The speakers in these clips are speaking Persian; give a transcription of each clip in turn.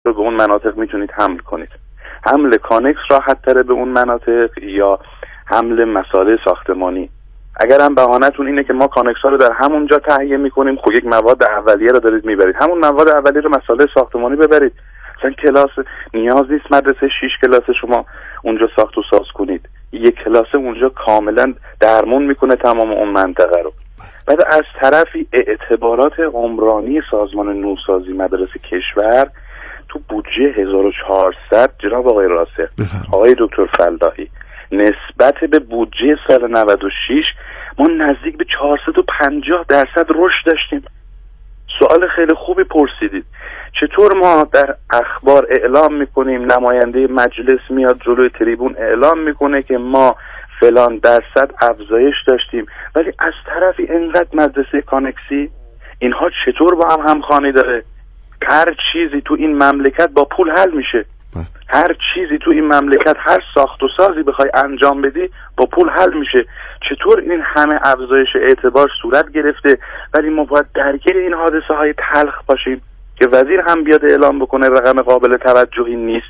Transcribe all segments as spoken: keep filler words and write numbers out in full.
رو به اون مناطق میتونید حمل کنید. حمل کانکس راحت تره به اون مناطق یا حمل مساله ساختمانی؟ اگر هم بهانه‌تون اینه که ما کانکس ها رو در همونجا تهیه میکنیم، خب یک مواد اولیه رو دارید میبرید، همون مواد اولیه رو مساله ساختمانی ببرید. مثلا کلاس نیاز نیست مدرسه شش کلاس شما اونجا ساخت و ساز کنید، یک کلاس اونجا کاملا درمون میکنه تمام اون منطقه رو. بعد از طرفی اعتبارات عمرانی سازمان نوسازی مدارس کشور تو بودجه هزار و چهارصد جناب آقای راسخ، آقای دکتر فلاحی، نسبت به بودجه سال نود و شش ما نزدیک به چهارصد و پنجاه درصد رشد داشتیم. سوال خیلی خوبی پرسیدید. چطور ما در اخبار اعلام میکنیم، نماینده مجلس میاد جلوی تریبون اعلام میکنه که ما فلان درصد افزایش داشتیم، ولی از طرفی اینقدر مدرسه کانکسی، اینها چطور با هم همخوانی داره؟ هر چیزی تو این مملکت با پول حل میشه. هر چیزی تو این مملکت، هر ساخت و سازی بخوای انجام بدی با پول حل میشه. چطور این همه افزایش اعتبار صورت گرفته ولی ما باید درگیر این حادثه های تلخ باشیم که وزیر هم بیاد اعلام بکنه رقم قابل توجهی نیست؟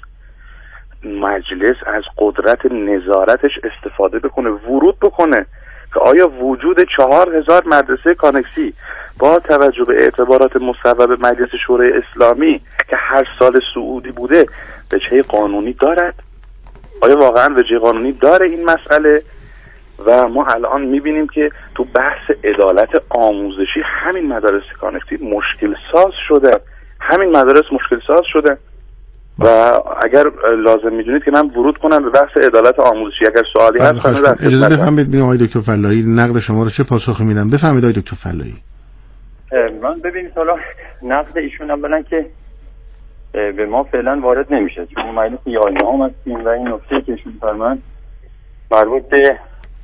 مجلس از قدرت نظارتش استفاده بکنه، ورود بکنه که آیا وجود چهار هزار مدرسه کانکسی با توجه به اعتبارات مصوب مجلس شورای اسلامی که هر سال سعودی بوده وجه قانونی دارد؟ آیا واقعا وجه قانونی داره این مسئله؟ و ما الان میبینیم که تو بحث عدالت آموزشی همین مدارس کانکسی مشکل ساز شده، همین مدارس مشکل ساز شده. و اگر لازم میدونید که من ورود کنم به بحث عدالت آموزشی، اگر سوالی هست اجازه بفرمایید ببینید آقای دکتر فلاحی نقد شما رو چه پاسخی میدم. بفرمایید آقای دکتر فلاحی. من ببینید حالا نقد ایشون اولا که به ما فعلا وارد نمیشه، چون مجلس یازدهم هستیم و این نکته که ایشون فرمودن مربوط به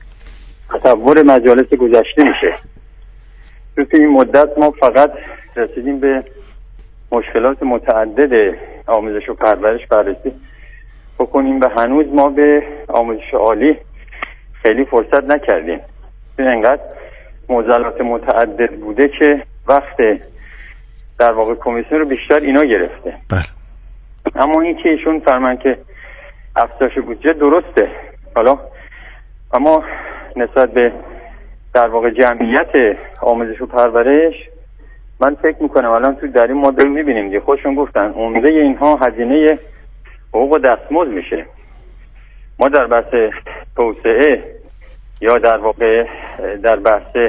تصور مجالس گذشته میشه. تو این مدت ما فقط رسیدیم به مشکلات متعدد آموزش و پرورش بررسی بکنیم و هنوز ما به آموزش عالی خیلی فرصت نکردیم. این انقدر معضلات متعدد بوده که وقت در واقع کمیسیون رو بیشتر اینا گرفته. بله. اما این که ایشون فرمان که افزایش بودجه درسته، حالا اما نسبت به در واقع جمعیت آموزش و پرورش من فکر میکنم الان تو در این مدل میبینیم دیگه، خودشون گفتن عمده اینها هزینه حقوق و دستمزد میشه. ما در بحث توسعه یا در واقع در بحث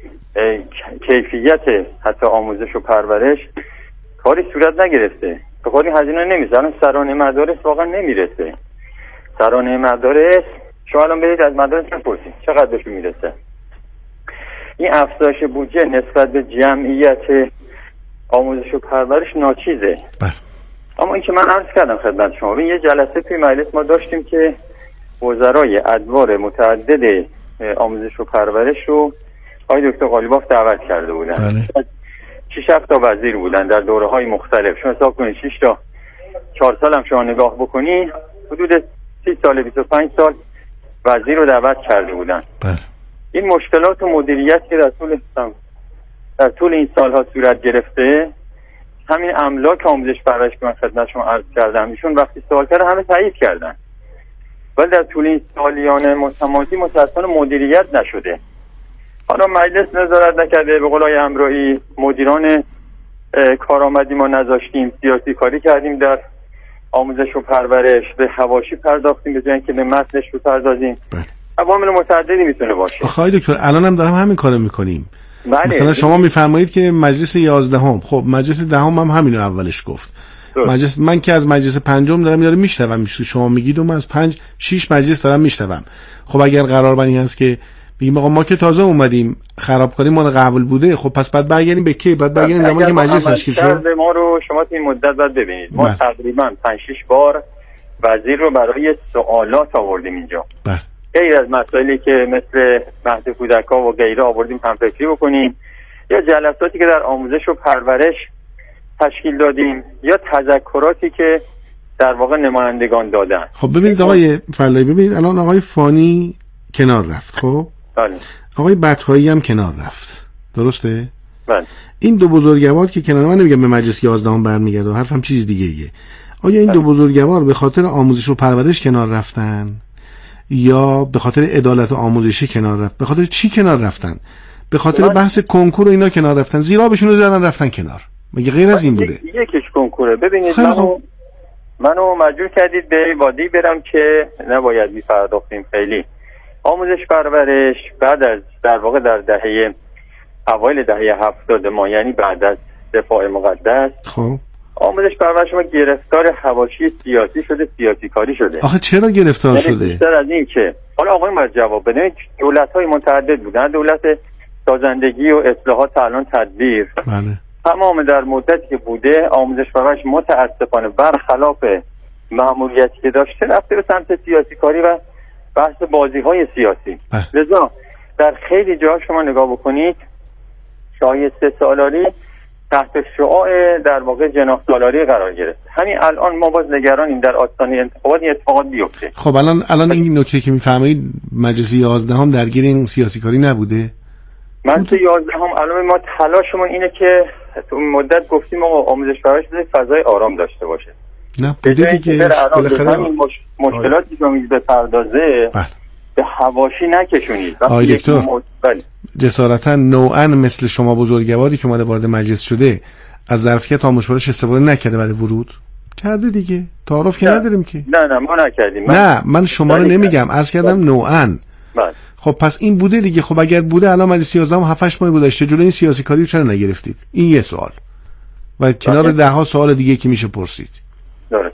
کیفیت حتی آموزش و پرورش کاری صورت نگرفته، به کاری هزینه نمیشه. الان سرانه مدارس واقعا نمیرسه. سرانه مدارس شما الان برید از مدارس بپرسید چقدر بهشون میرسه. این افزایش بودجه نسبت به جمعیت آموزش و پرورش ناچیزه. بله. اما این که من عرض کردم خدمت شما، ببین یه جلسه توی مجلس ما داشتیم که وزرای ادوار متعدد آموزش و پرورش رو آقای دکتر قالیباف دعوت کرده بودن. بله. شش هفت تا وزیر بودن در دوره‌های مختلف. شما حساب کنید شش تا چهار سال هم شما نگاه بکنی حدود سی سال بیست و پنج سال وزیر رو دعوت کرده بودن. بله. این مشکلات و مدیریت که در طول در طول این سالها صورت گرفته، همین املاک آموزش پرورش که من خدمت شما عرض کردم، ایشون وقتی سوال کردن همه تایید کردن، ولی در طول این سالیان متمادی متأسفانه مدیریت نشده. حالا مجلس نظارت نکرده، به قول آقای امرایی مدیران کارآمدی ما نذاشتیم، سیاسی کاری کردیم در آموزش و پرورش، به حواشی پرداختیم به جای اینکه به متنش بپردازیم. عوامل متعددی میتونه باشه. آقای دکتر الان هم دارم همین کارو میکنیم. بله. مثلا شما میفرمایید که مجلس یازدهم، خب مجلس دهم هم همینو اولش گفت. مجلس من که از مجلس پنجم دارم اینا رو میشنوم، شما میگید من از پنج شش مجلس دارم میشنوم. خب اگر قرار بر این هست که بگیم آقا ما که تازه اومدیم خرابکاری ما قبول بوده، خب پس بعد برگردیم به کی؟ بعد برگردیم زمانی که مجلس تشکیل شد. ما رو شما این مدت بعد ببینید ما تقریبا پنج شش بار وزیر رو برای سوالات آوردیم اینجا. بله. غیر از مسائلی که مثل مهد کودک‌ها و غیره آوردیم هم فکری بکنیم، یا جلساتی که در آموزش و پرورش تشکیل دادیم، یا تذکراتی که در واقع نمایندگان دادن. خب ببینید آقای فلاحی، ببینید الان آقای فانی کنار رفت، خب بله. آقای بطحایی هم کنار رفت، درسته؟ بله. این دو بزرگوار که کنار، من نمیگم به مجلس یازدهم برمیگرده، حرفم چیز دیگه ایه. آیا این بله. دو بزرگوار به خاطر آموزش و پرورش کنار رفتن یا به خاطر عدالت آموزشی کنار رفت؟ به خاطر چی کنار رفتن؟ به خاطر من... بحث کنکور و اینا کنار رفتن، زیرا بهشون رو زدن رفتن کنار. مگه غیر از این بوده؟ یکیش کنکوره. ببینید منو منو مجبور کردید به وادی برم که نباید می‌پرداختیم خیلی. آموزش پرورش بعد از در واقع در دهه اوایل دهه هفتاد ما، یعنی بعد از دفاع مقدس، خب آموزش پرورش ما گرفتار حواشی سیاسی شده، سیاسی کاری شده. آخه چرا گرفتار یعنی شده؟ بیشتر از این که حالا آقای باید جواب بده. دولت‌های متعدد بودن، دولت سازندگی و اصلاحات الان تدبیر، بله، تمام در مدتی که بوده آموزش پرورش متاسفانه برخلاف مأموریتی که داشته رفته به سمت سیاسی کاری و بحث بازی‌های سیاسی. لذا در خیلی جا شما نگاه بکنید شایسته سالاری تحت شعاع در واقع جناح سالاری قرار گرفت. همین الان ما باز نگرانیم در آستانه انتخابات این اتفاقات بیفته. خب الان الان این نکته که میفرمایید مجلس یازدهم درگیر این سیاسی کاری نبوده؟ مجلس یازدهم الان ما تلاشمون اینه که تو مدت گفتیم آقا آموزش پرورش فضای آرام داشته باشه. نه بوده دیگه. بالاخره این مش... مشکلاتی که میز به پردازه بله. به حواشی نکشونید. آقای دکتر جسارتا نوعا مثل شما بزرگواری که اومده وارد مجلس شده از ظرفیت آموزش پرورش استفاده نکرده برای ورود؟ کرده دیگه. تعارف که نداریم که. نه نه ما نکردیم. من... نه من شما رو نمیگم، عرض کردم نوعا. بله. خب پس این بوده دیگه. خب اگر بوده الان مجلس یازدهم هفت هشت ماه گذشته جلوی این سیاسی کاری چرا نگرفتید؟ این یه سوال. و کنار ده ها سوال دیگه که میشه پرسید. درست.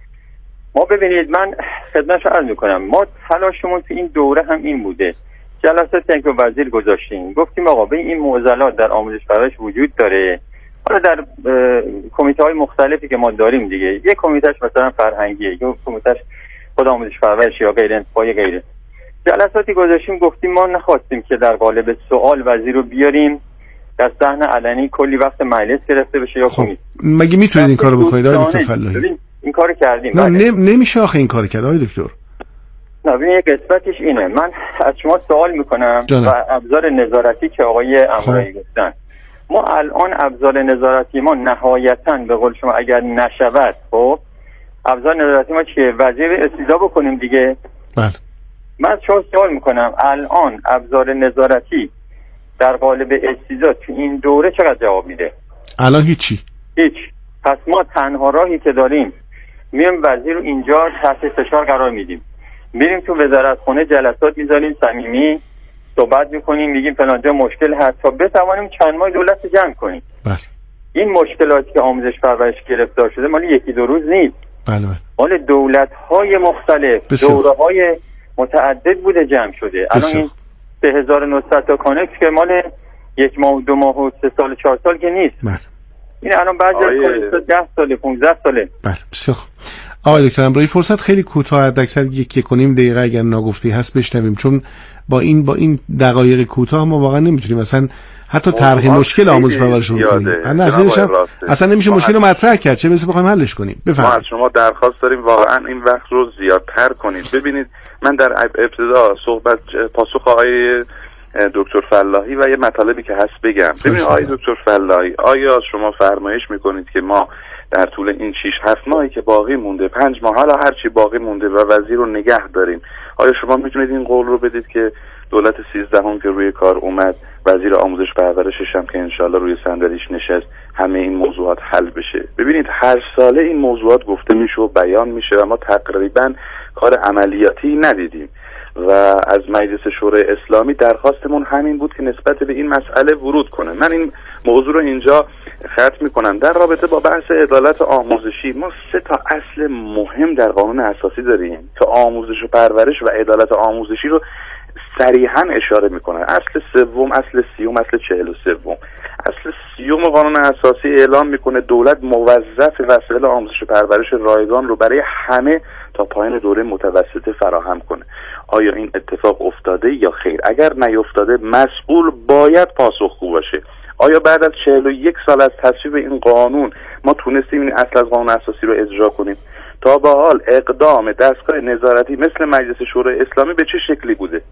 ما ببینید من خدمتشو عرض میکنم، ما تلاشمون تو این دوره هم این بوده. جلساتی که وزیر گذاشتیم گفتیم آقا به این معضلات در آموزش پرورش وجود داره. حالا در کمیته های مختلفی که ما داریم دیگه، یک کمیتهش مثلا فرهنگیه، یک کمیتهش خود آموزش پرورش یا غیر انتفاعی غیره. جلساتی گذاشتیم گفتیم ما نخواستیم که در قالب سوال وزیر رو بیاریم در صحنه علنی کلی وقت مجلس گرفته بشه یا کمیته. مگه میتونید این کارو بکنید آقای دکتر فلاحی؟ این کارو کردیم. نه نمیشه آخه این کارو کرد آقای دکتر. نه ببین یک قسمتش اینه، من از شما سوال میکنم جانب. و ابزار نظارتی که آقای امرایی گفتن، ما الان ابزار نظارتی ما نهایتاً به قول شما اگر نشود، خب ابزار نظارتی ما چیه؟ وزیر استیضاح بکنیم دیگه. بله. من شما سوال میکنم الان ابزار نظارتی در قالب استیضاح تو این دوره چقدر جواب میده؟ الان هیچی. هیچ. پس ما تنها راهی که داریم میایم وزیر رو اینجا تحت فشار قرار میدیم، میریم تو وزارتخونه جلسات میذاریم صمیمی صحبت میکنیم، میگیم فلان جا مشکل هست تا بتوانیم چند ماه دولت جمع کنیم. بله. این مشکلاتی که آموزش پرورش گرفتار شده مال یکی دو روز نیست. بله بله. مال دولت‌های مختلف، دوره‌های متعدد بوده جمع شده. الان این سه هزار و نهصد تا کانکس که مال یک ماه و دو ماه و سه سال چهار سال که نیست. بله. این الان بعضی از کانکس ده ساله پانزده ساله. بله بسیار خوب. آقای دکتر امروی فرصت خیلی کوتاه، حداکثر یک یک و نیم دقیقه اگر ناگفته هست بشنویم، چون با این با این دقایق کوتاه ما واقعا نمیتونیم مثلا حتی طرح مشکل آموزش پرورش رو کنیم. نه اصلا اصلا نمیشه مشکل رو مطرح کرد، چه برسه بخوایم حلش کنیم. بفرمایید. ما از شما درخواست داریم واقعا این وقت رو زیادتر کنید. ببینید من در ابتدا صحبت پاسخ آقای دکتر فلاحی و یه مطالبی که هست بگم. ببینید آقای دکتر فلاحی، آیا شما فرمایش میکنید که ما در طول این شش هفت ماهی که باقی مونده، پنج ماه حالا هر چی باقی مونده و وزیر رو نگه داریم، آیا شما میتونید این قول رو بدید که دولت سیزدهم که روی کار اومد، وزیر آموزش پرورشش هم که انشالله روی صندلیش نشست، همه این موضوعات حل بشه؟ ببینید هر ساله این موضوعات گفته میشه و بیان میشه و ما تقریبا کار عملیاتی ندیدیم و از مجلس شورای اسلامی درخواستمون همین بود که نسبت به این مسئله ورود کنه. من این موضوع رو اینجا ختم میکنم. در رابطه با بحث عدالت آموزشی، ما سه تا اصل مهم در قانون اساسی داریم که آموزش و پرورش و عدالت آموزشی رو صریحا اشاره میکنه. اصل سوم، اصل سیوم، اصل چهل و سوم. اصل سیوم قانون اساسی اعلام میکنه دولت موظف وسایل آموزش و پرورش رایگان رو برای همه تا پایان دوره متوسطه فراهم کنه. آیا این اتفاق افتاده یا خیر؟ اگر نیفتاده مسئول باید پاسخگو باشه. آیا بعد از چهل و یک سال از تصویب این قانون ما تونستیم این اصل از قانون اساسی رو اجرا کنیم؟ تا به حال اقدام دستگاه نظارتی مثل مجلس شورای اسلامی به چه شکلی بوده؟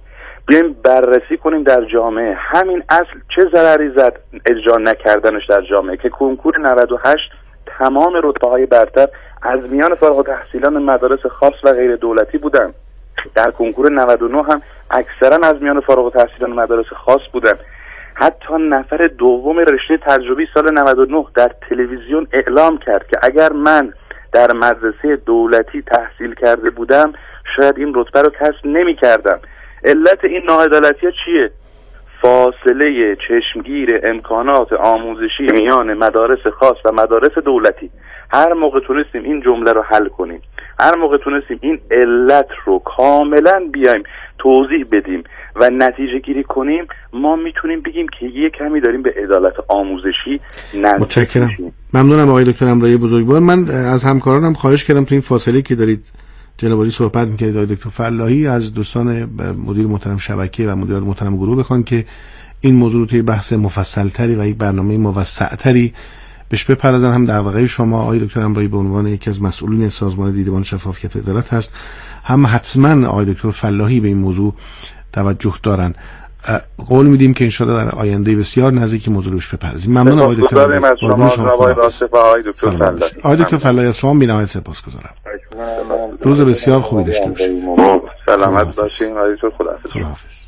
بیایم بررسی کنیم در جامعه همین اصل چه ضرری زد اجرا نکردنش در جامعه، که کنکور نود و هشت تمام رتبه‌های برتر از میان فارغ التحصیلان مدارس خاص و غیر دولتی بودن. در کنکور نود و نه هم اکثرا از میان فارغ التحصیلان مدارس خاص بودن. حتی نفر دوم رشته تجربی سال نود و نه در تلویزیون اعلام کرد که اگر من در مدرسه دولتی تحصیل کرده بودم شاید این رتبه رو کسب نمی کردم. علت این ناعدالتی چیه؟ فاصله چشمگیر امکانات آموزشی میان مدارس خاص و مدارس دولتی. هر موقع تونستیم این جمله رو حل کنیم، هر موقع تونستیم این علت رو کاملا بیایم توضیح بدیم و نتیجه گیری کنیم، ما میتونیم بگیم که یه کمی داریم به عدالت آموزشی نزدیک. متشکرم. ممنونم آقای دکتر امرایی بزرگوار. من از همکارانم خواهش کردم تو این فاصله که دارید جناب عالی صحبت می‌کردید آقای دکتر فلاحی از دوستان مدیر محترم شبکه و مدیر محترم گروه بخوان که این موضوع رو توی بحث مفصل‌تری و یک برنامه موسع‌تری بهش بپردازن. هم در واقع شما آقای دکتر امرایی به عنوان یکی از مسئولین سازمان دیدبان شفافیت و عدالت هست، هم حتما آقای دکتر فلاحی به این موضوع توجه دارن. قول میدیم که انشاءالله در آینده بسیار نزدیک موضوع روش بپردازیم. ممنون آقای دکتر امرایی از شما جناب راسف و آقای دکتر فلاحی. آقای دکتر فلاحی از شما بی‌نهایت سپاسگزارم. روز بسیار خوبی داشته باشید. سلامت باشین آقای دکتر. خداحافظ.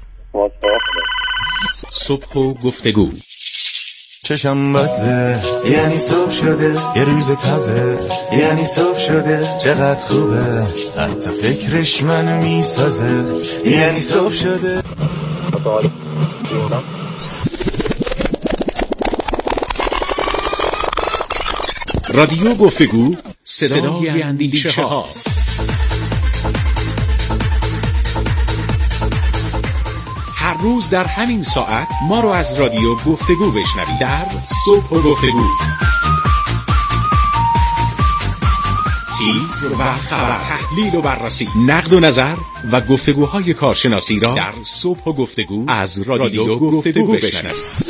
صبح و گفتگو. چشم بسته یعنی صبح شده، یه روز تازه یعنی صبح شده، چقدر خوبه حتی فکرش منو میسازه، یعنی صبح شده. رادیو گفتگو، صدای اندیشه ها. هر روز در همین ساعت ما رو از رادیو گفتگو بشنوید در صبح و گفتگو. تیز و خبر، تحلیل و بررسی، نقد و نظر و گفتگوهای کارشناسی را در صبح و گفتگو از رادیو گفتگو بشنوید.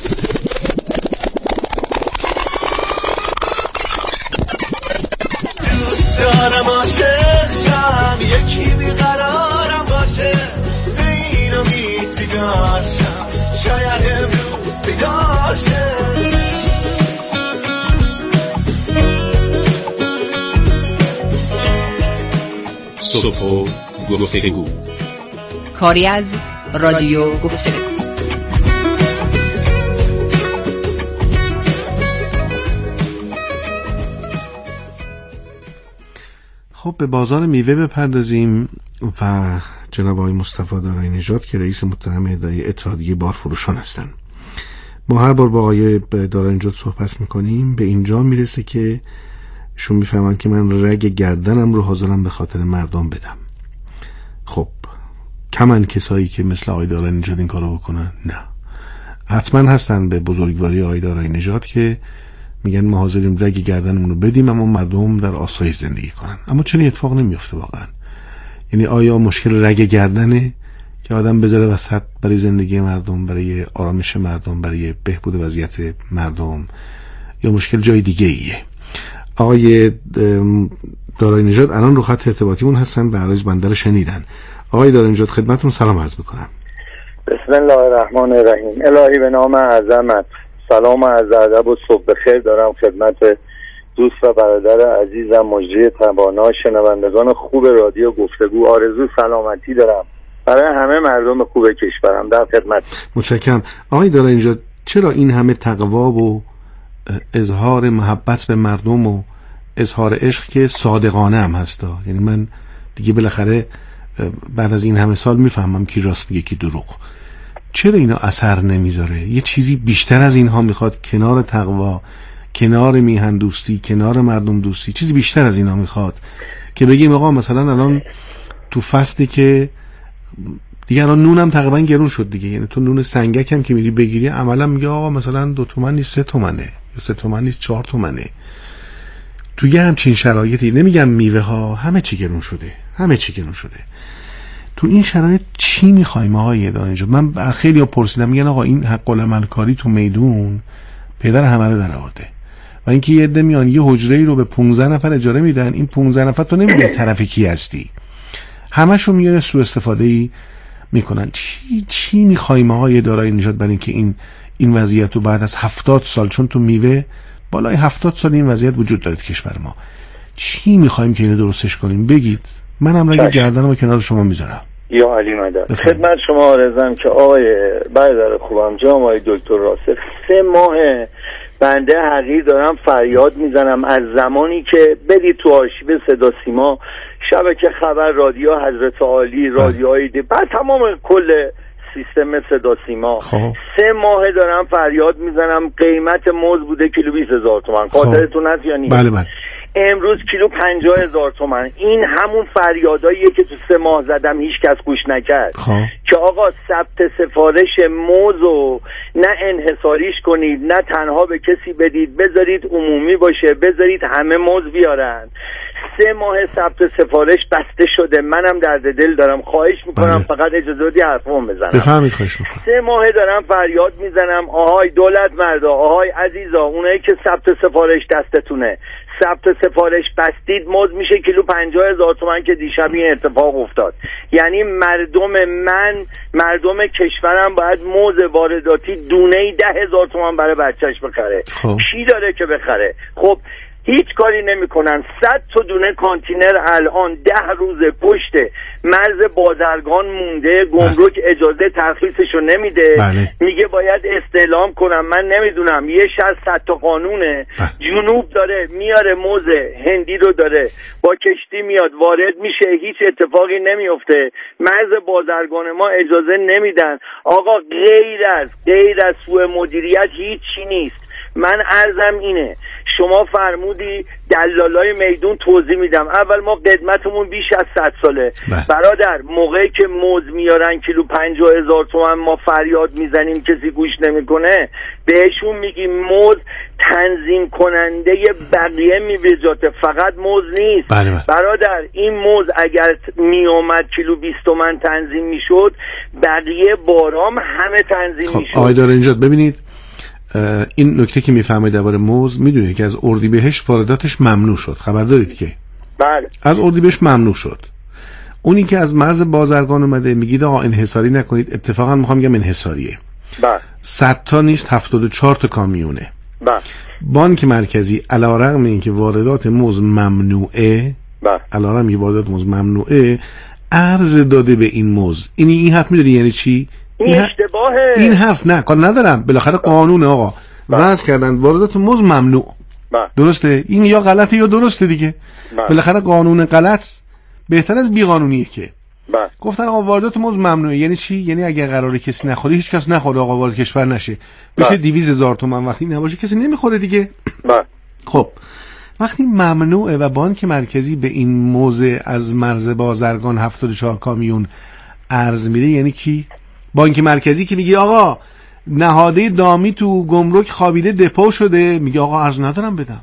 دوست دارم عاشق شم، یکی بیقرارم باشه، به این امید بیدار شم، شاید امروز پیدا شه. صبح و گفتگو، کاری از رادیو گفتگو. خب به بازار میوه بپردازیم و جناب آقای مصطفی دارایی نژاد که رئیس متهم اداره اتحادیه بارفروشان هستند. ما هر بار با آقای دارایی نژاد صحبت میکنیم به اینجا میرسه که شون میفهمن که من رگ گردنم رو حاضرم به خاطر مردم بدم. خب کمن کسایی که مثل آقای دارایی نژاد این کارو بکنن؟ نه، حتما هستن به بزرگواری آقای دارایی نژاد که میگن ما حاضریم رگ گردنمون رو بدیم اما مردم در آسایش زندگی کنن. اما چرا اتفاق نمیفته واقعا؟ یعنی آیا مشکل رگ گردنه که آدم بذاره وسط برای زندگی مردم، برای آرامش مردم، برای بهبود وضعیت مردم، یا مشکل جای دیگه ایه؟ آقای دارایی نژاد الان رو خط ارتباطیمون هستن، به عرض بنده رو شنیدن. آقای دارایی نژاد خدمتتون سلام عرض میکنم. بسم الله الرحمن الرحیم. الهی به نام اعظمت سلام و عرض ادب و صبح بخیر دارم خدمت دوست و برادر عزیزم مجری توانا، شنوندگان خوب رادیو گفتگو. آرزو سلامتی دارم برای همه مردم خوب کشورم. در خدمت. متشکرم. آقای دارایی نژاد چرا این همه تقوا و اظهار محبت به مردم و اظهار عشق که صادقانه هم هستا؟ یعنی من دیگه بالاخره بعد از این همه سال میفهمم کی راست میگه کی دروغ. چرا اینا اثر نمیذاره؟ یه چیزی بیشتر از اینها میخواد، کنار تقوا، کنار میهن دوستی، کنار مردم دوستی، چیزی بیشتر از اینا میخواد که بگیم آقا مثلا الان تو فصلی که دیگه الان نونم تقریبا گرون شد دیگه، یعنی تو نون سنگک هم که میری بگیری عملا میگه آقا مثلا دو تومن نیست سه تومنه، یا سه تومن نیست چهار تومنه. توی همچین شرایطی، نمیگم میوه ها، همه چی گرون شده، همه چی گرون شده. تو این شرایط چی میخوایم آقای دارایی نژاد؟ من خیلی ها پرسیدم میگن آقا این حق العمل کاری تو میدون پدر همه رو در آورده و اینکه یه عده میان یه حجره ای رو به پانزده نفر اجاره میدن، این پانزده نفر تو نمیدونی طرف کی هستی، همشون میگن سوء استفاده ای میکنن. چی چی میخوایم آقای دارای نژاد برای اینکه این این وضعیت رو بعد از هفتاد سال، چون تو میوه بالای هفتاد سال این وضعیت وجود داره تو کشور ما، چی میخوایم که اینو درستش کنیم؟ بگید، منم رگ گردنمو کنار شما میذارم. یا علی مدد خدمت شما آرزم که آقای برادر خوبم جناب آقای دکتر راسخ، سه ماه بنده حقیر دارم فریاد میزنم از زمانی که برید تو آرشیو صدا سیما، شبکه خبر، رادیو حضرت عالی، رادیوهای دی، بعد تمام کل سیستم صدا سیما، سه ماه دارم فریاد میزنم قیمت موز بوده کیلو بیست هزار تومان. خاطرتون هست یا نیست؟ بله بله. امروز کیلو پنجاه هزار تومن. این همون فریاداییه که تو سه ماه زدم هیچ کس گوش نکرد. خواه. که آقا ثبت سفارش موزو نه انحصاریش کنید، نه تنها به کسی بدید، بذارید عمومی باشه، بذارید همه موز بیارن. سه ماه ثبت سفارش بسته شده. منم درد دل دارم، خواهش میکنم بله. فقط اجازه بدید حرفم بزنم. بفهمید، خواهش میکنم. سه ماه دارم فریاد میزنم آهای دولت مردا، آهای عزیزا، اونایی که ثبت سفارش دستتونه، ثبت سفارش بستید، موز میشه کیلو پنجاه هزار تومن که دیشب این اتفاق افتاد. یعنی مردم من، مردم کشورم باید موز وارداتی دونه‌ای ده هزار تومن برای بچهش بخره. خب. کی داره که بخره؟ خب هیچ کاری نمیکنن. صد تا دونه کانتینر الان ده روز پشت مرز بازرگان مونده، گمرک اجازه ترخیصشو نمیده. بله. میگه باید استعلام کنم. من نمیدونم، یه شهر صد تا قانونه. بله. جنوب داره میاره موز هندی رو داره با کشتی میاد وارد میشه، هیچ اتفاقی نمیفته. مرز بازرگان ما اجازه نمیدن. آقا غیر از غیر از سوء مدیریت هیچی نیست. من عرضم اینه، شما فرمودی دلالای میدون توضیح میدم. اول ما قدمتمون بیش از صد ساله. بله. برادر موقعی که موز میارن کیلو پنجاه هزار تومن ما فریاد میزنیم کسی گوش نمیکنه، بهشون میگیم موز تنظیم کننده بقیه میوه‌جات، فقط موز نیست. بله بله. برادر این موز اگر میومد کیلو بیست تومن تنظیم میشد، بقیه بارام همه تنظیم خب، میشد. آقای دارنجاد ببینید، این نکته که میفهمید درباره موز، میدونید که از اردیبهشت وارداتش ممنوع شد، خبر دارید که؟ بله. از اردیبهشت ممنوع شد. اونی که از مرز بازرگان اومده میگید آقا انحصاری نکنید، اتفاقا میخوام بگم انحصاریه. بله. صد تا نیست، هفتاد و چهار تا کامیونه. بله. بانک مرکزی علیرغم اینکه واردات موز ممنوعه، بله، علیرغم اینکه واردات موز ممنوعه، عرض داده به این موز. این این حرف میدونی یعنی چی؟ این اشتباهه. این حرف نه کار ندارم، بالاخره قانون آقا وضع کردن واردات موز ممنوع. با. درسته؟ این یا غلطه یا درسته دیگه. بالاخره قانون غلط بهتر از بی قانونیه که. با. گفتن آقا واردات موز ممنوعه. یعنی چی؟ یعنی اگه قراره کسی نخوره، هیچ کس نخوره، آقا وارد کشور نشه، بشه دویست هزار تومان. وقتی نباشه کسی نمیخوره دیگه. با. خب وقتی ممنوعه و بانک مرکزی به این موز از مرز بازرگان هفتاد و چهار کامیون ارز میده، یعنی کی؟ بانک مرکزی که میگه آقا نهاده دامی تو گمرک خوابیده دپو شده، میگه آقا ارز ندارم بدم.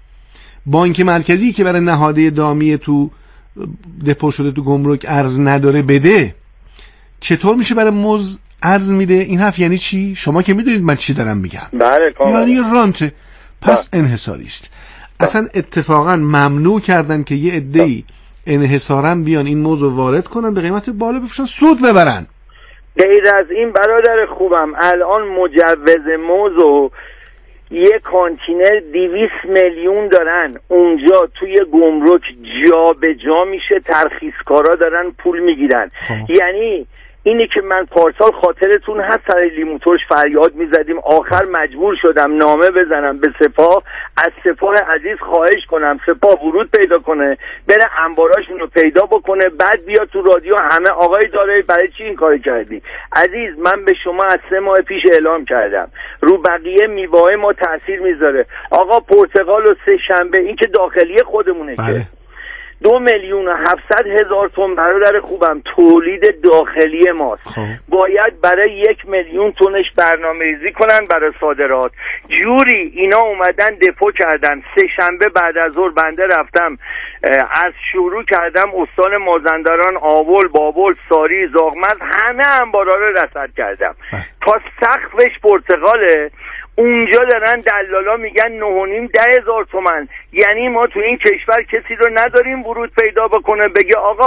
بانک مرکزی که برای نهاده دامی تو دپو شده تو گمرک ارز نداره بده، چطور میشه برای موز ارز میده؟ این حرف یعنی چی؟ شما که میدونید من چی دارم میگم. بله کاملا. یعنی رانته. پس انحصاری است. اصلا اتفاقا ممنوع کردن که یه عده‌ای انحصارا بیان این موز رو وارد کنن، به قیمت بالا بفروشن، سود ببرن. غیر از این برادر خوبم، الان مجوز موزو یک کانتینر دویست میلیون دارن اونجا توی گمرک جا به جا میشه، ترخیصکارا دارن پول میگیرن. یعنی اینی که من پارسال خاطرتون هست سر لیموتورش فریاد میزدیم، آخر مجبور شدم نامه بزنم به سپاه، از سپاه عزیز خواهش کنم سپاه ورود پیدا کنه، بره انباراشون رو پیدا بکنه، بعد بیاد تو رادیو همه آقای داره برای چی این کار کردی؟ عزیز من به شما از سه ماه پیش اعلام کردم رو بقیه میوه‌های ما تاثیر میذاره. آقا پرتقال و سه شنبه این که داخلی خودمونه بله. که دو میلیون و هفتصد هزار تن برادر خوبم تولید داخلی ماست. خوب. باید برای یک میلیون تنش برنامه ریزی کنن برای صادرات. جوری اینا اومدن دپو کردن. سه شنبه بعد از ظهر بنده رفتم از شروع کردم استان مازندران، آول، بابل، ساری، زاغمرد، همه انبارا رو رصد کردم. اه. تا سقفش پرتقاله. اونجا دارن دلالا میگن نه و نیم ده هزار تومن. یعنی ما تو این کشور کسی رو نداریم ورود پیدا بکنه بگه آقا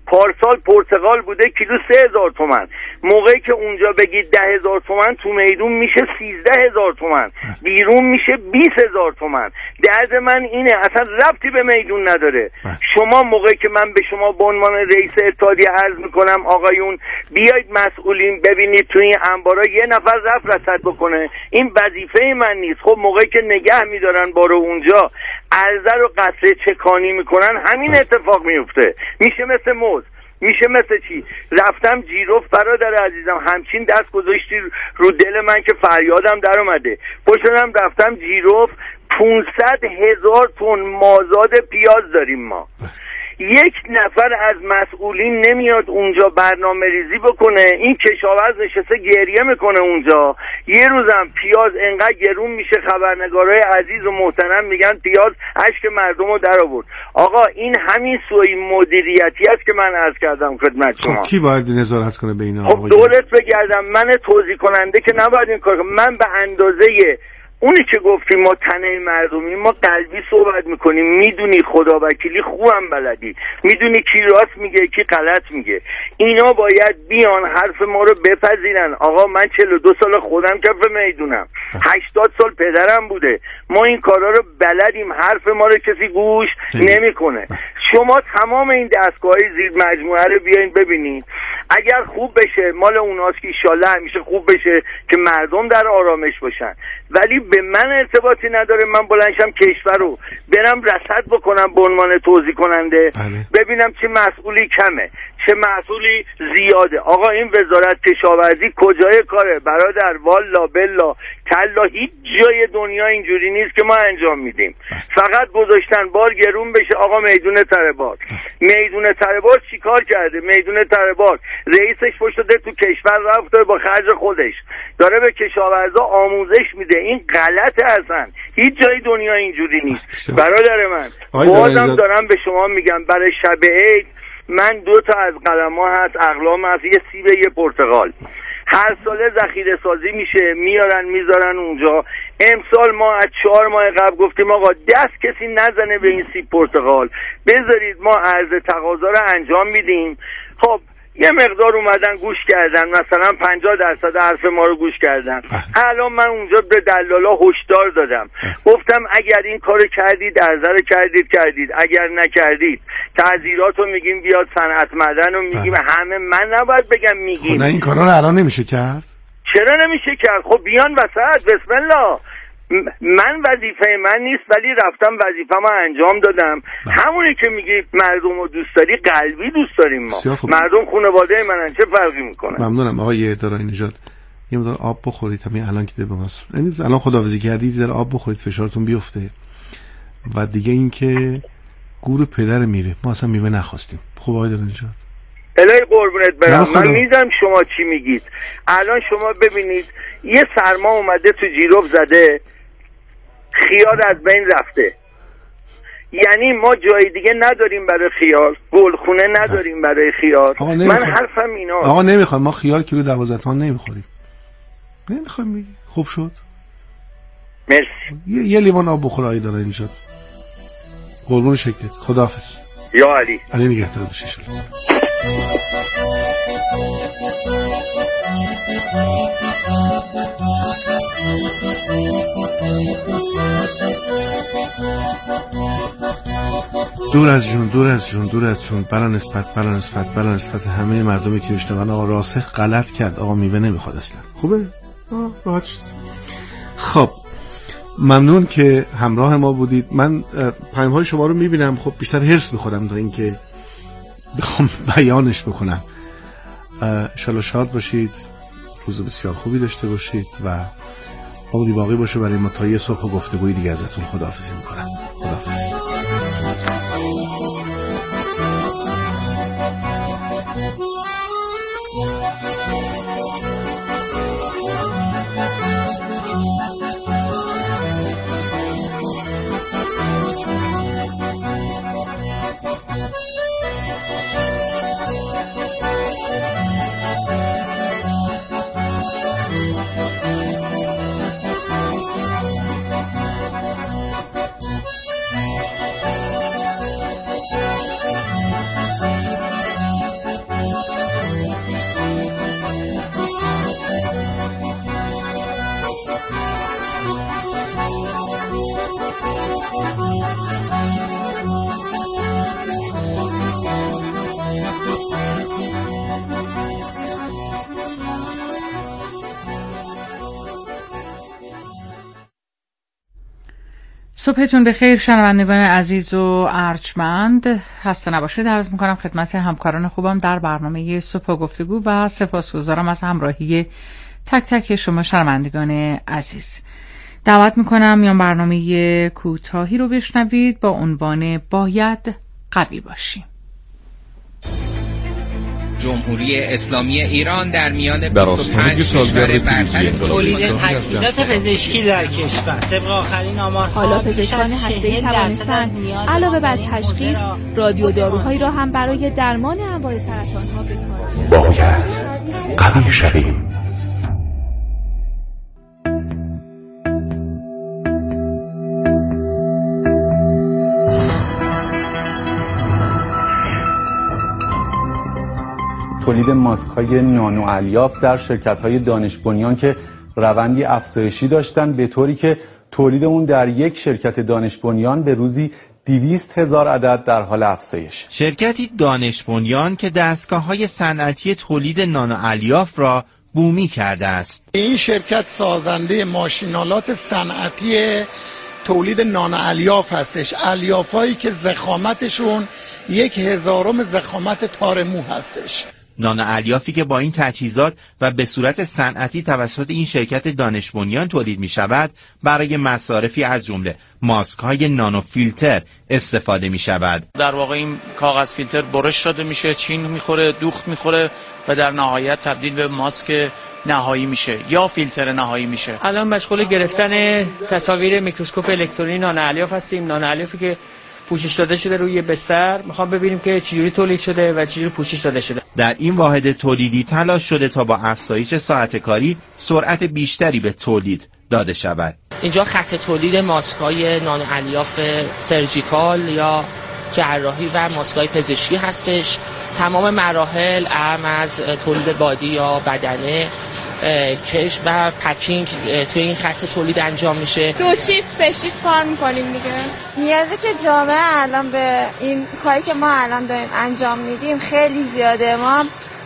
پارسال پرتقال بوده کیلو سه هزار تومن، موقعی که اونجا بگید ده هزار تومن تو میدون میشه سیزده هزار تومن، بیرون میشه بیست هزار تومن. درد من اینه، اصلا ربطی به میدون نداره. شما موقعی که من به شما به عنوان رئیس اتحادیه عرض میکنم آقایون بیاید مسئولین ببینید توی این انبارا یه نفر رفت رصد بکنه، این وظیفه من نیست. خب موقعی که نگه میدارن بارو اونجا عرضه رو قطره چکانی میکنن همین اتفاق میفته، میشه مثل موز، میشه مثل چی. رفتم جیروف برادر عزیزم، همچین دست گذاشتی رو دل من که فریادم در اومده. پشتم رفتم جیروف، پونصد هزار تن مازاد پیاز داریم ما. یک نفر از مسئولین نمیاد اونجا برنامه ریزی بکنه. این کشاورز نشسته گریه میکنه اونجا. یه روزم پیاز انقدر گرون میشه، خبرنگارای عزیز و محترم میگن پیاز اشک مردم رو در آورد. آقا این همین سوی مدیریتی است که من عرض کردم خدمت شما. خب کی باید نظارت کنه به اینا؟ خب دولت بگردم، من توضیح کننده که نباید این کار کنم. من به اندازه اونی که گفتیم ما تنه مردمی، ما قلبی صحبت میکنیم، میدونی خدا وکیلی خوبم بلدی، میدونی کی راست میگه کی غلط میگه. اینا باید بیان حرف ما رو بپذیرن. آقا من چهل و دو سال خودم کف میدونم، هشتاد سال پدرم بوده، ما این کارا رو بلدیم، حرف ما رو کسی گوش نمیکنه. شما تمام این دستگاه‌های زیر مجموعه رو بیاین ببینید، اگر خوب بشه مال اوناست که ایشالله همیشه خوب بشه که مردم در آرامش باشن، ولی به من ارتباطی نداره. من بلنشم کشور رو برم رصد بکنم به عنوان توزیع کننده، بله. ببینم چه مسئولی کمه چه مسئولی زیاده. آقا این وزارت کشاورزی کجای کاره برادر؟ والا بلا کلا هیچ جای دنیا اینجوری نیست که ما انجام میدیم. فقط گذاشتن بار گرون بشه. آقا میدون تره‌بار، میدون تره‌بار چیکار کرده؟ میدون تره‌بار رئیسش پشت ده تو کشور رفته با خرج خودش داره به کشاورزا آموزش میده. این غلطه اصلا، هیچ جای دنیا اینجوری نیست. برادر من بازم دارم به شما میگم برای شب عید من دو تا از قلم‌ها هست، اقلام هست، یه سیب یه پرتقال. هر ساله ذخیره سازی میشه، میارن میذارن اونجا. امسال ما از چهار ماه قبل گفتیم آقا دست کسی نزنه به این سیب پرتقال، بذارید ما عرض تقاضا رو انجام میدیم. خب یه مقدار اومدن گوش کردن، مثلا پنجاه درصد حرف ما رو گوش کردن. الان من اونجا به دلالا هشدار دادم، گفتم اگر این کارو کردید عرضه رو کردید کردید، اگر نکردید تعزیرات رو میگیم بیاد صنعت معدن رو میگیم. همه من نباید بگم میگیم. خب نه این کارا رو الان نمیشه کرد؟ چرا نمیشه کرد؟ خب بیان وسط، بسم الله. من وظیفه من نیست ولی رفتم وظیفه‌مو انجام دادم. همونی که میگی مردم رو دوست داری، قلبی دوست داریم ما. مردم خانواده منن، چه فرقی میکنه؟ ممنونم آقای دارای نژاد. یه مقدار آب بخورید همین الان که به ماست. یعنی الان خداحافظی کردید ذره آب بخورید فشارتون بیفته. و دیگه این که گور پدر میوه، ما اصلا میوه نخواستیم. خب آقای دارای نژاد الهی قربونت برم، من میدم شما چی میگید. الان شما ببینید یه سرما اومده تو جیروف زده، خیار از بین رفته. یعنی ما جای دیگه نداریم برای خیار، گلخونه نداریم برای خیار. من حرفم اینا. آقا نمیخوایم، ما خیار کیلو دوازده تومن نمیخوریم. نمیخوایم میگی. خوب شد. مرسی. یه, یه لیوان آب بخور آقای دارای نژاد. قربون شکلت. خداحافظ. یا علی. علی نگهدار باشه ان شاءالله. دور از جون دور از جون دور از جون بلا نسبت بلا نسبت بلا نسبت همه مردمی که اشتباه آقا راسخ غلط کرد. آقا میوه نمیخواد اصلا. خوبه؟ آه راحت شد. خب ممنون که همراه ما بودید. من پیام های شما رو میبینم، خب بیشتر حرص میخورم تا اینکه بخوام بیانش بکنم. انشالله شاد باشید، روز بسیار خوبی داشته باشید و عمری باقی باشه برای ما تا یه صبح گفتگوی دیگه ازتون خداحافظی میکنم. خداحافظ. صبحتون بخیر شنوندگان عزیز و ارجمند، خسته نباشید عرض میکنم خدمت همکاران خوبم در برنامه صبح گفتگو و سپاسگزارم از همراهی تک تک شما شنوندگان عزیز. دعوت میکنم میان برنامه کوتاهی رو بشنوید با عنوان باید قوی باشیم. جمهوری اسلامی ایران در میان بیست و پنج کشور برتر تولید تجهیزات پزشکی در کشور طبق آخرین آمارها حالا پزشکان هسته‌ای توانستند علاوه بر تشخیص رادیوداروهایی را هم برای درمان انواع سرطان‌ها به کار باید قوی شویم. تولید ماسک‌های نانو الیاف در شرکت‌های دانش بنیان که روندی افزایشی داشتن، به طوری که تولید اون در یک شرکت دانش بنیان به روزی دویست هزار عدد در حال افزایش. شرکتی دانش بنیان که دستگاه‌های صنعتی تولید نانو الیاف را بومی کرده است. این شرکت سازنده ماشینالات صنعتی تولید نانو الیاف هستش، الیافایی که ضخامتشون یک هزارم ضخامت تار مو هستش. نانو الیافی که با این تجهیزات و به صورت صنعتی توسط این شرکت دانش بنیان تولید می شود، برای مصارفی از جمله ماسک های نانو فیلتر استفاده می شود. در واقع این کاغذ فیلتر برش شده میشه، چین میخوره، دوخت میخوره و در نهایت تبدیل به ماسک نهایی میشه یا فیلتر نهایی میشه. الان مشغول گرفتن تصاویر میکروسکوپ الکترونی نانو الیاف هستیم. نانو الیافی که پوشش داده شده روی بستر، میخوام ببینیم که چجوری تولید شده و چجوری پوشش داده شده. در این واحد تولیدی تلاش شده تا با افزایش ساعت کاری سرعت بیشتری به تولید داده شود. اینجا خط تولید ماسک‌های نانو الیاف سرجیکال یا جراحی و ماسک‌های پزشکی هستش. تمام مراحل اهم از تولید بادی یا بدنه، کش و پکینگ توی این خط تولید انجام میشه. دو شیفت سه شیفت کار میکنیم دیگه. نیازی که جامعه الان به این کاری که ما الان داریم انجام میدیم خیلی زیاده. ما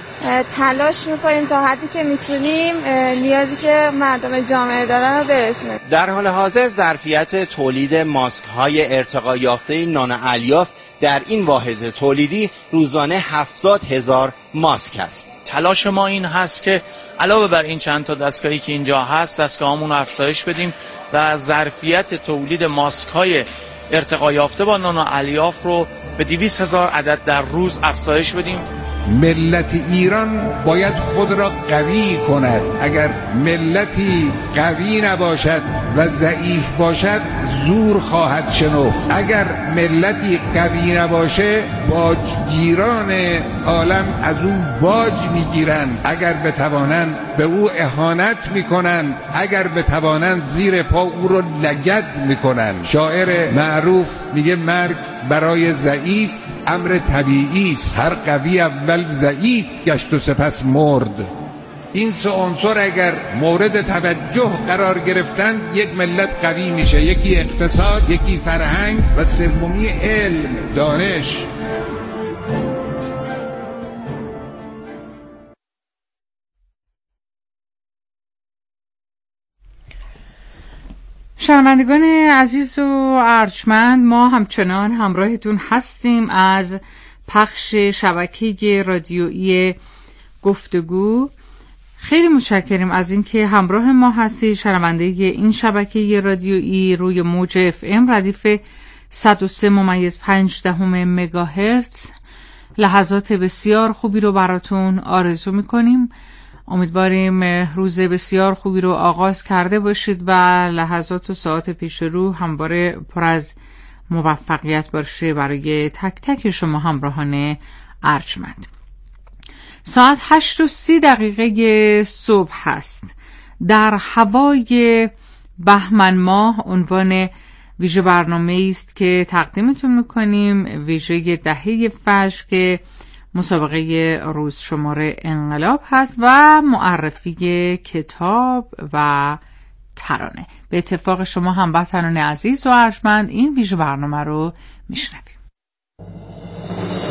تلاش میکنیم تا حدی که میتونیم نیازی که مردم جامعه دارن رو برسونیم. در حال حاضر ظرفیت تولید ماسک های ارتقا یافته نانو الیاف در این واحد تولیدی روزانه هفتاد هزار ماسک است. تلاش ما این هست که علاوه بر این چند تا دستگاهی که اینجا هست، دستگاهامون رو افزایش بدیم و ظرفیت تولید ماسک های ارتقا یافته با نانو الیاف رو به دویست هزار عدد در روز افزایش بدیم. ملت ایران باید خود را قوی کند. اگر ملتی قوی نباشد و ضعیف باشد زور خواهد شنفت. اگر ملتی قوی نباشه باجگیران عالم از او باج میگیرند. اگر بتوانند به او اهانت میکنند، اگر بتوانند زیر پا او را لگد میکنند. شاعر معروف میگه مرگ برای ضعیف امر طبیعی است. هر قوی اول ضعیف گشت و سپس مرد. این سه عنصر اگر مورد توجه قرار گرفتند یک ملت قوی میشه. یکی اقتصاد، یکی فرهنگ و سومی علم، دانش. شنوندگان عزیز و ارجمند، ما همچنان همراهتون هستیم از پخش شبکه رادیویی گفتگو. خیلی متشکریم از اینکه همراه ما هستید. شنونده این شبکه رادیویی روی موج اف ام ردیف صد و سه ممیز پنج دهم مگاهرتز. لحظات بسیار خوبی رو براتون آرزو میکنیم. امیدواریم روز بسیار خوبی رو آغاز کرده باشید و لحظات و ساعت پیش رو همواره پر از موفقیت باشه برای تک تک شما همراهان ارجمند. ساعت هشت و سی دقیقه صبح هست. در هوای بهمن ماه عنوان ویژه برنامه است که تقدیمتون میکنیم، ویژه دهه فجر که مسابقه روز شماره انقلاب هست و معرفی کتاب و ترانه. به اتفاق شما هموطنان عزیز و ارجمند این ویژه برنامه رو میشنویم.